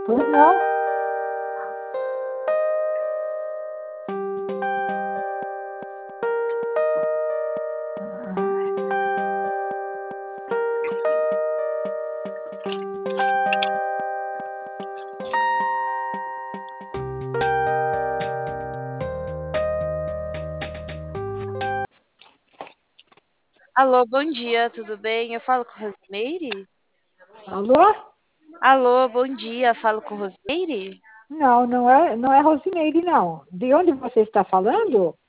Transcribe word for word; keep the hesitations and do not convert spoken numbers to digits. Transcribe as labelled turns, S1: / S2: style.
S1: Pois não?
S2: Alô, bom dia, tudo bem? Eu falo com Rosimeire?
S1: Alô?
S2: Alô, bom dia, falo com Rosimeire?
S1: Não, não é, não é Rosimeire, não. De onde você está falando?